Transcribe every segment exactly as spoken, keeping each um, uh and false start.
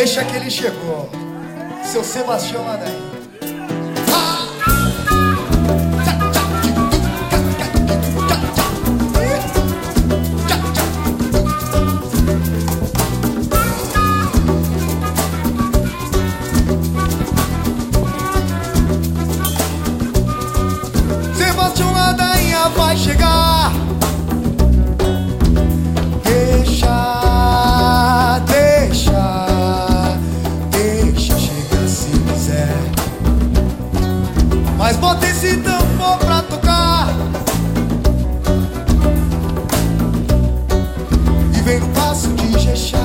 Deixa que ele chegou, seu Sebastião Ladainha. Sebastião Ladainha vai chegar. Deixa, deixa, deixa chegar se quiser. Mas bota esse tambor pra tocar e vem no passo de Jexá.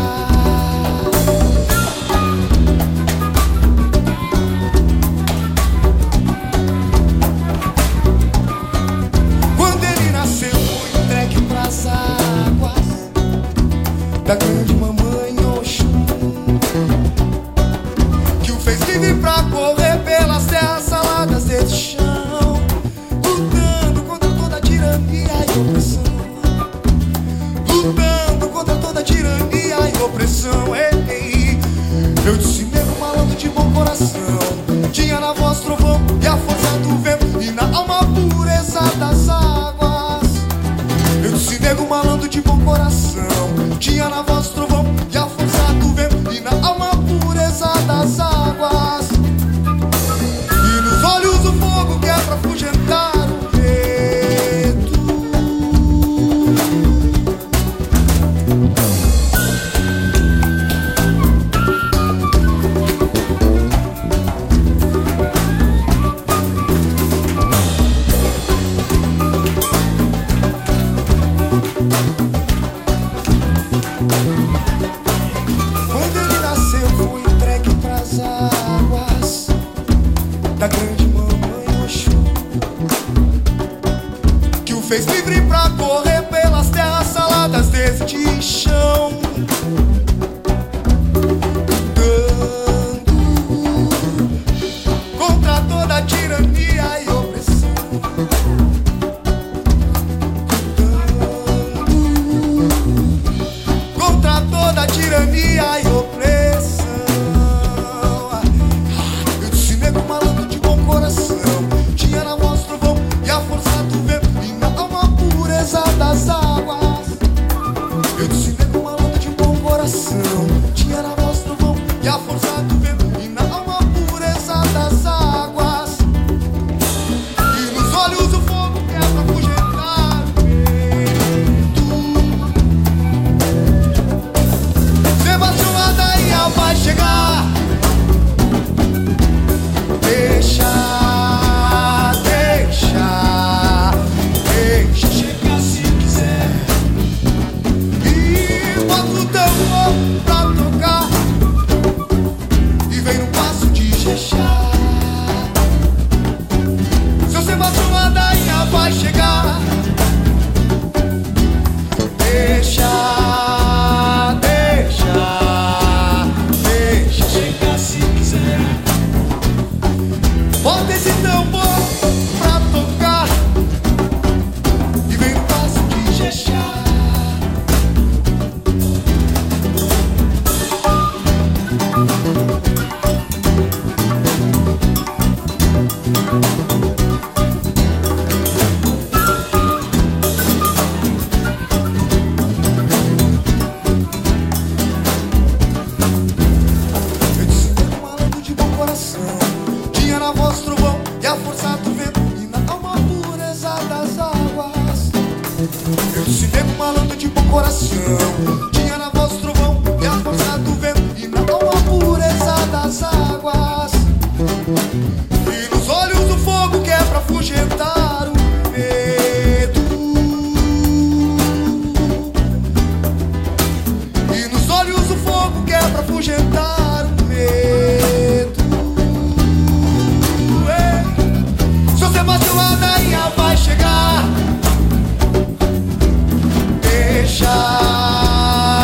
Quando ele nasceu foi entregue pras águas da grande mamãe Oxum, que o fez livre pra correr pelas terras saladas desse chão, lutando contra toda a tirania e opressão, lutando contra toda a tirania e opressão. Ei, ei. Eu disse nego malandro de bom coração, tinha na voz trovão e a força do vento, e na alma a pureza das águas. Eu disse nego malandro de bom coração, tinha na voz trovão e a força do vento, e na alma a pureza das águas. E nos olhos o fogo que é pra afugentar o medo. Quando ele nasceu foi entregue pras águas da grande mamãe Oxum, que o fez livre pra correr pelas terras saladas deste chão, lutando contra toda a tirania e opressão, lutando contra toda a tirania e opressão. Eu disse nego malandro de bom coração, tinha na voz trovão e a força do vento, e na alma a pureza das águas. Eu disse nego malandro de bom coração, tinha na voz trovão e a força do vento, e na alma a pureza das águas. E nos olhos o fogo que é pra afugentar o medo. Sebastião Ladainha vai chegar. Deixa, deixa, deixa chegar se quiser. E bota o tambor pra tocar e vem no passo de Jexá. Seu Sebastião Ladainha vai chegar. Deixa, deixa, deixa chegar se quiser. Bota esse tambor pra tocar e vem no passo de Jexá. Eu disse nego malandro de bom coração, tinha na voz trovão e a força do vento, e na alma a pureza das águas. Eu disse nego malandro de bom coração, tinha na voz trovão e a força do vento, e na alma a pureza das águas. E nos olhos o fogo que é pra afugentar o medo. E nos olhos o fogo que é pra afugentar o medo. Ei, seu Sebastião Ladainha vai chegar. Deixa,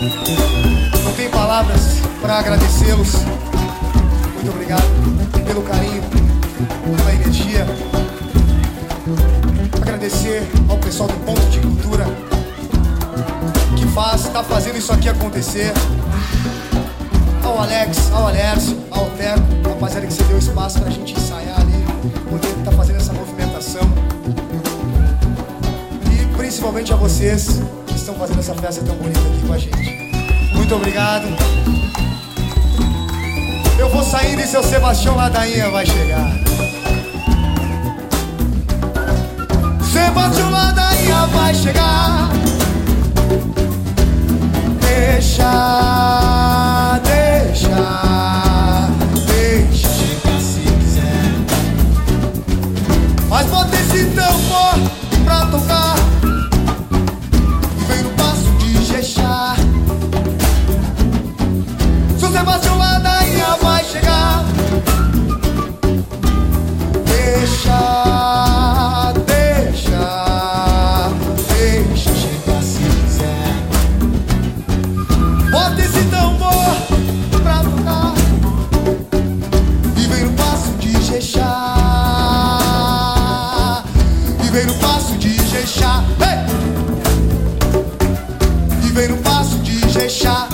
Não tem palavras para agradecê-los. Muito obrigado pelo carinho, pela energia. Agradecer ao pessoal do Ponto de Cultura que faz, está fazendo isso aqui acontecer. Ao Alex, ao Alércio, ao Teco, rapaziada que você deu espaço pra gente ensaiar ali, poder estar fazendo essa movimentação. E principalmente a vocês que estão fazendo essa festa tão bonita aqui com a gente. Muito obrigado. Eu vou saindo e seu Sebastião Ladainha vai chegar. Sebastião Ladainha vai chegar. Deixa, deixa, deixa chegar se quiser. Mas bota esse tambor pra tocar e vem no passo de Jexá. Seu Sebastião Ladainha vai chegar. Deixa, deixa, deixa chegar se quiser. Bota esse tambor pra tocar e vem no passo de Jexá. E vem no passo de Jexá. Hey! E vem no passo de Jexá.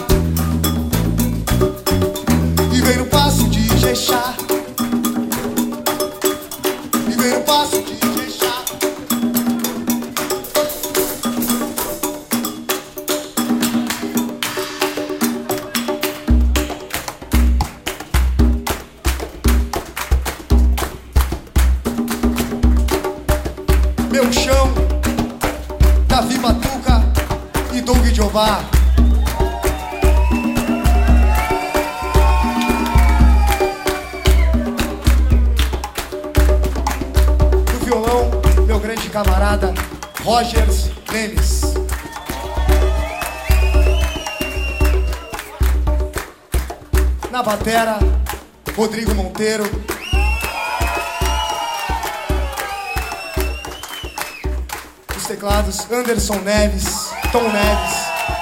E vem no passo de Jexá. E vem no passo de Jexá. Meu chão, Davi Matuca e Doug Jová. No violão, meu grande camarada Rogers Lemes. Na batera, Rodrigo Monteiro. Os teclados, Anderson Neves, Tom Neves.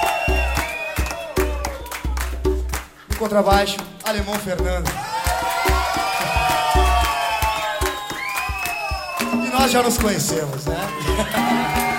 No contrabaixo, Alemão Fernando. E nós já nos conhecemos, né?